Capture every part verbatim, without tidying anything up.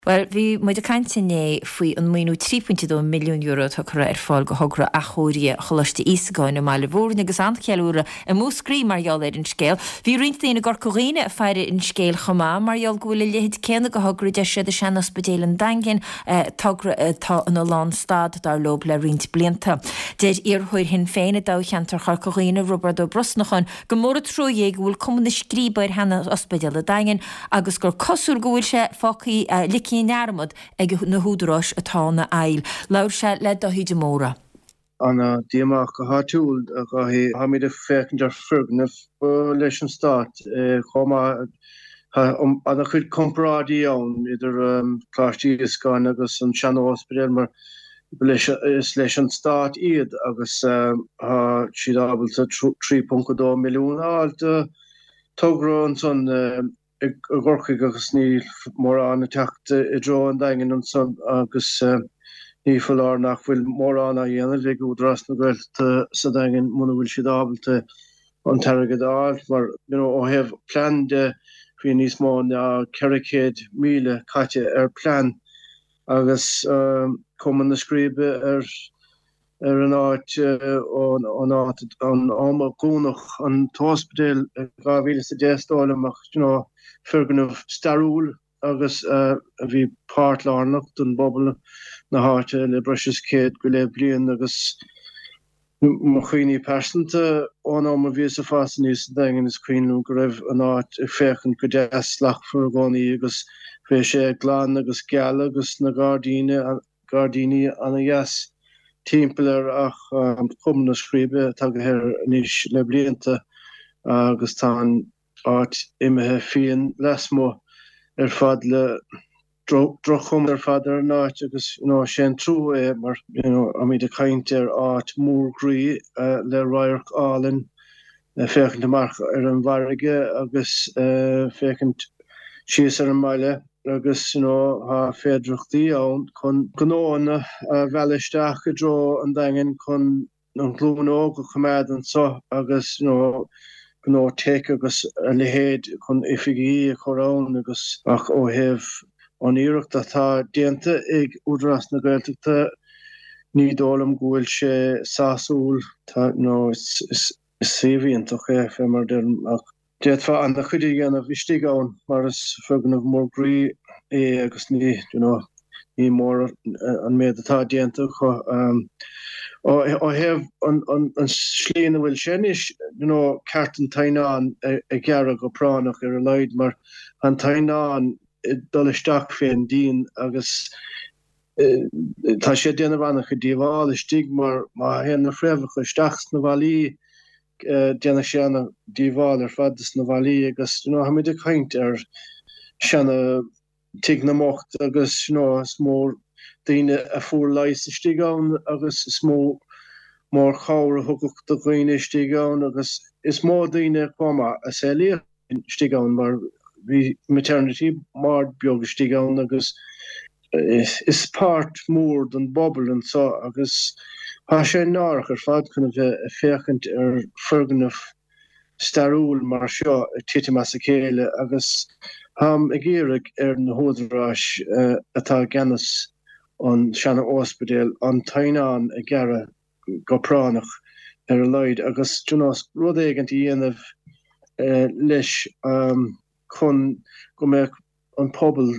Well, bhí muid a caintené faoi an mínú trí pwynt dó milliún euro tá chura ar fáil go hogra a chóirí cholaiste ísagáin na máile bhórna agus ancealúra a múscrí margheall ar an scéal. Bhí rionnta na gorcóghine a feire in scéal chomá margheall gohfuil lehéad céanna go hogra de siad a sean ospedéal an daingin tágra tá an lán stad dar lob le riont blianta. Déir iarthúir hin féine dá cheantar gorcóghine Robert ó Brosnachan go mór a trúé bhfuil cum na scríbair hena ospedéal a daingin agus gur cosúr gohfuil se fácaí lic Cín nearmad ag na húdrás atá na eil. Laur se le do híide móra. Anna diamach go háúil a go ha mí a fécin ar fergnah leis an stát chomá anna chud comprádaí ann idir cláistí iscáin agus an sean ospedéal mar is leis an stát iad agus siad ábalta trí pwnca dó milliún áilte tógra an son a gorchaig agus ní mór an a techt i dro an daingin an son agus ní full nach bhfuil mór an a dhéanamh ag údras na Gaelta sa daingin muna bhfuil siad ábalta an targad áilt mar ó heh plan de hí níos mó na ceiricéad míle caite ar plan agus cuman na scríbe ar ar an áit an áit an áma gúnach an tóspedéal gá bhíle sa déastálamach ferganmh starúil agus a bhí páirt lárnacht an bobbal na háte le breis céad go le blian agus mo chuoine persanta ón am a bhí sa fásan níos daingin is cuiinú go raibh an áit i féchan go deaslach for gánaí agus fé sé glán agus geal agus na gardíine gardíní an a gheas timpplair ach cum na scríbe tá go hir níos le blianta agus tá áit imethe fion lesmó ar fad le drochum ar fad ar náit agus sé trú é mar a mí de cainte ar áit múrgraí le roiirc álinn fécinn march ar an bharige agus fécinn sios ar an maile agus ha féidirchtaí ann chun gnóna bhealaisteach go dro an daingin chun an glúnó go chuméid an so agus gná take agus a lehéad chun ifigí a chorán agus ach ó heh an íirecht atá déanta ag údras na Gaeltachta ní dólam gohfuil sé sásúil tá nó is séhíonach é fé mar den ach déad fa an chuide gana bhistí ann mar is feganmh mór grí é agus ní ní mór an méad atá déanta chu ó heh an slíana bhfuil sénis ceart an tainán a gearra go pránach ar a leid mar an tainán dolisteach féin dín agus tá sé déanamh annach go díomháil istíigh mar má héan na fréimhach go steachs na bhalaí déanana sé anna díomháil ar fadas na bhalaí agus ha mí de chaint ar seanna tiag na mocht agus mór daine a fuór leis istíigh ann agus is mó mór cháir a thugacht do ghaoine istíigh ann agus is mó daine chuma a sé léir istíigh ann mar bhí maternity mar beag istíigh ann agus is páirt mór don bobbal an so agus há sé nách ar fad chun bheith a féchant ar ferganmh starúil mar seo tiite meas a chéile agus ham ag éireadh ar na húdrás atá genas an seanna ospedéal an tainán a gearra go pránach ar a leid agus rud éigent í dhéanamh leis chun go mbeadh an pobal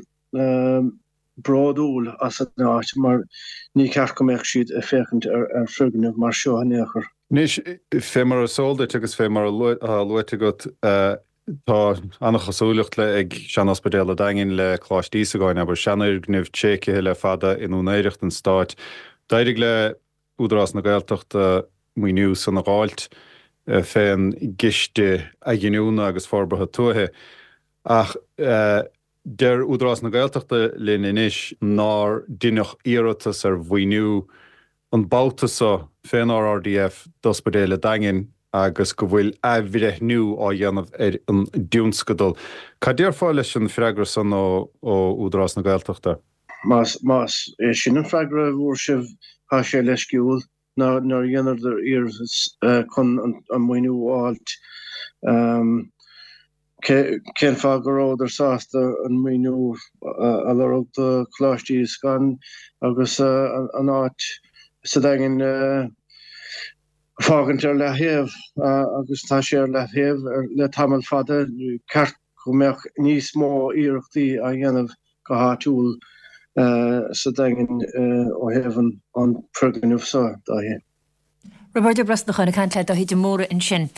bráúil as an áit mar ní ceart go mbeadh siad a féchant ar ferganmh mar seo a néachar. Níos fé mar a sóldait agus fé mar a luite go tá annach chasúlacht le ag sean ospedéal a daingin le chláistí agáin aber seanir gníomh tchéice le fada in únéireacht an stáit. Dairig le údrás na Gaeltachta muoinú san na gáilt féin giste a giniúna agus forbartha tuathe. Ach der údrás na Gaeltachta linn inis ná duineach iarratas ar bhaoinú an báutasa féin R D F d'ospedéal a daingin agus go bhfuil a bhíreithnú á dhéanamh ar an dúnscadal. Ca dtíar fáil leis an freagra san ó údrás na Gaeltachta? Más más é sin an freagra bhúr sibh há sé leis ciúil nar dhéanamh ar iar chun an muoinú áilt Ken fágur sásta an míú a leachta chláistí scan agus an áit sa dagin fágantar le héamh agus tá sé le héamh le tamil fada ceart go meach níos mó iarachtaí a dhéanamh go háitiúil sa dagin ó héamh an proganmh sa dá hé. Roberto Brasnachán a cantle a hí de móra in sin.